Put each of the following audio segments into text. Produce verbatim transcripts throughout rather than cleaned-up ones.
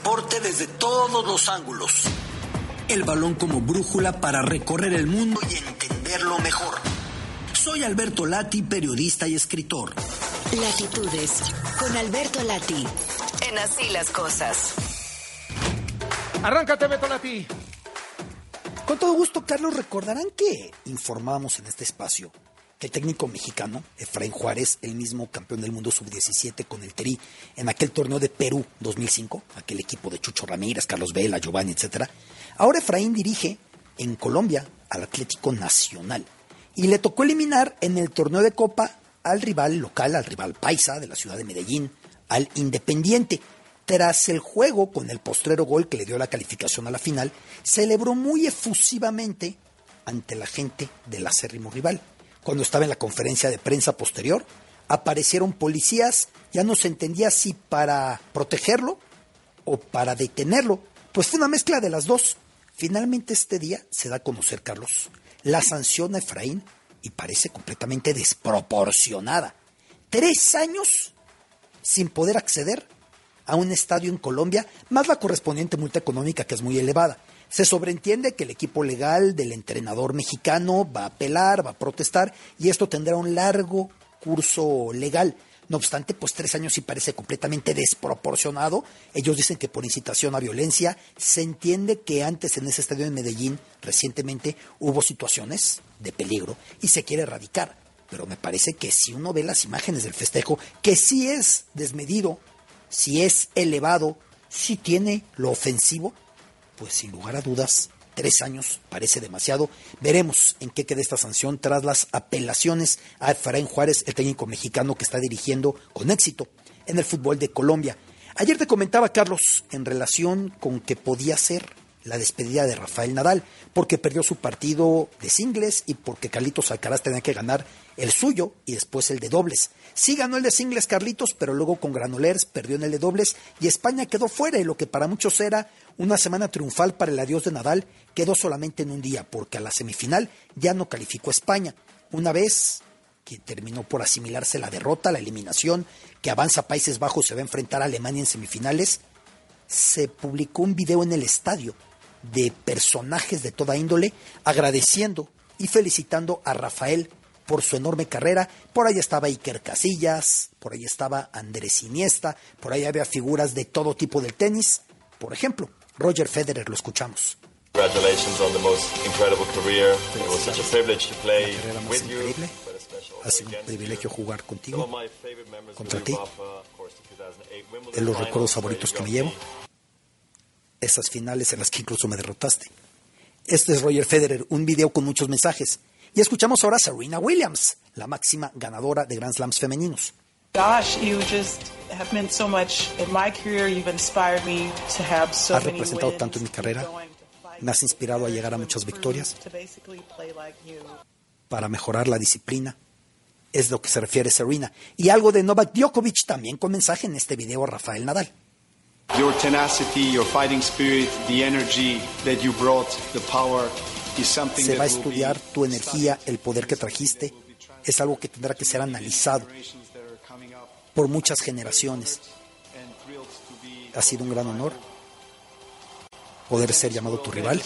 deporte desde todos los ángulos. El balón como brújula para recorrer el mundo y entenderlo mejor. Soy Alberto Lati, periodista y escritor. Latitudes, con Alberto Lati, en Así las Cosas. Arráncate, Beto Lati. Con todo gusto, Carlos, recordarán que informamos en este espacio que el técnico mexicano, Efraín Juárez, el mismo campeón del mundo sub diecisiete con el Tri, en aquel torneo de Perú dos mil cinco, aquel equipo de Chucho Ramírez, Carlos Vela, Giovanni, etcétera. Ahora Efraín dirige en Colombia al Atlético Nacional y le tocó eliminar en el torneo de Copa al rival local, al rival paisa de la ciudad de Medellín, al Independiente. Tras el juego, con el postrero gol que le dio la calificación a la final, celebró muy efusivamente ante la gente del acérrimo rival. Cuando estaba en la conferencia de prensa posterior, aparecieron policías, ya no se entendía si para protegerlo o para detenerlo, pues fue una mezcla de las dos. Finalmente este día se da a conocer, Carlos, la sanción a Efraín y parece completamente desproporcionada. Tres años sin poder acceder a un estadio en Colombia, más la correspondiente multa económica que es muy elevada. Se sobreentiende que el equipo legal del entrenador mexicano va a apelar, va a protestar y esto tendrá un largo curso legal. No obstante, pues tres años sí parece completamente desproporcionado. Ellos dicen que por incitación a violencia. Se entiende que antes en ese estadio de Medellín recientemente hubo situaciones de peligro y se quiere erradicar. Pero me parece que si uno ve las imágenes del festejo, que sí es desmedido, si es elevado, si tiene lo ofensivo, pues sin lugar a dudas, tres años parece demasiado. Veremos en qué queda esta sanción tras las apelaciones a Efraín Juárez, el técnico mexicano que está dirigiendo con éxito en el fútbol de Colombia. Ayer te comentaba, Carlos, en relación con que podía ser la despedida de Rafael Nadal, porque perdió su partido de singles y porque Carlitos Alcaraz tenía que ganar el suyo y después el de dobles. Sí ganó el de singles Carlitos, pero luego con Granollers perdió en el de dobles y España quedó fuera, y lo que para muchos era una semana triunfal para el adiós de Nadal quedó solamente en un día, porque a la semifinal ya no calificó España. Una vez que terminó por asimilarse la derrota, la eliminación, que avanza Países Bajos, se va a enfrentar a Alemania en semifinales, se publicó un video en el estadio de personajes de toda índole agradeciendo y felicitando a Rafael por su enorme carrera. Por ahí estaba Iker Casillas, por ahí estaba Andrés Iniesta, por ahí había figuras de todo tipo del tenis. Por ejemplo, Roger Federer, lo escuchamos. Congratulations on the most incredible career. It was such a privilege to play with you. Ha sido un privilegio jugar contigo, contra ti. De los recuerdos favoritos que me llevo, esas finales en las que incluso me derrotaste. Este es Roger Federer, un video con muchos mensajes. Y escuchamos ahora a Serena Williams, la máxima ganadora de Grand Slams femeninos. Gosh, you just have meant so much in my career. You've inspired me to have so Has many representado wins. tanto en mi carrera, me has inspirado a llegar a muchas victorias, para mejorar la disciplina. Es lo que se refiere Serena. Y algo de Novak Djokovic también con mensaje en este video a Rafael Nadal. Your tenacity, your fighting spirit, the energy that you brought, the power is something Se va a that will be estudiar tu energía, el poder que trajiste. Es algo que tendrá que ser analizado por muchas generaciones. Ha sido un gran honor poder ser llamado tu rival.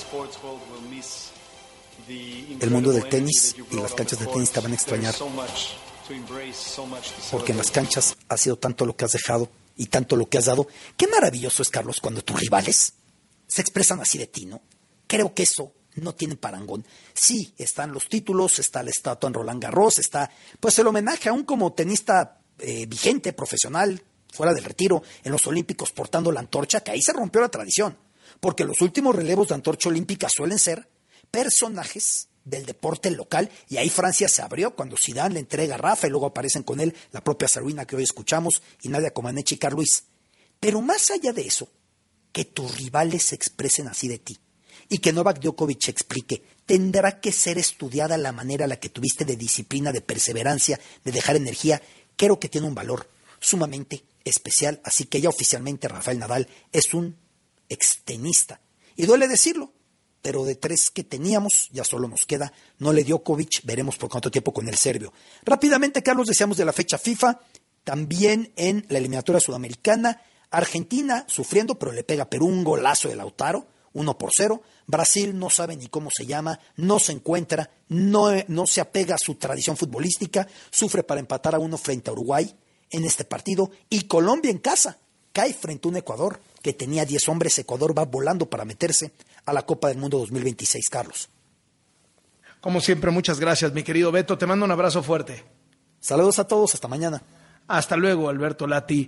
El mundo del tenis y las canchas de tenis te van a extrañar, porque en las canchas ha sido tanto lo que has dejado y tanto lo que has dado. Qué maravilloso es, Carlos, cuando tus rivales se expresan así de ti, ¿no? Creo que eso no tiene parangón. Sí, están los títulos, está la estatua en Roland Garros, está pues el homenaje aún como tenista eh, vigente, profesional, fuera del retiro, en los Olímpicos portando la antorcha, que ahí se rompió la tradición, porque los últimos relevos de antorcha olímpica suelen ser personajes del deporte local, y ahí Francia se abrió cuando Zidane le entrega a Rafa y luego aparecen con él la propia Serena que hoy escuchamos y Nadia Comaneci y Carl Luis. Pero más allá de eso, que tus rivales se expresen así de ti y que Novak Djokovic explique, tendrá que ser estudiada la manera en la que tuviste de disciplina, de perseverancia, de dejar energía. Creo que tiene un valor sumamente especial, así que ya oficialmente Rafael Nadal es un extenista. Y duele decirlo, pero de tres que teníamos, ya solo nos queda Nole Djokovic, veremos por cuánto tiempo con el serbio. Rápidamente, Carlos, decíamos de la fecha FIFA, también en la eliminatoria sudamericana, Argentina sufriendo, pero le pega a Perú un golazo de Lautaro, uno por cero. Brasil no sabe ni cómo se llama, no se encuentra, no, no se apega a su tradición futbolística, sufre para empatar a uno frente a Uruguay en este partido. Y Colombia en casa cae frente a un Ecuador que tenía diez hombres. Ecuador va volando para meterse a la Copa del Mundo dos mil veintiséis, Carlos. Como siempre, muchas gracias, mi querido Beto. Te mando un abrazo fuerte. Saludos a todos, hasta mañana. Hasta luego, Alberto Lati.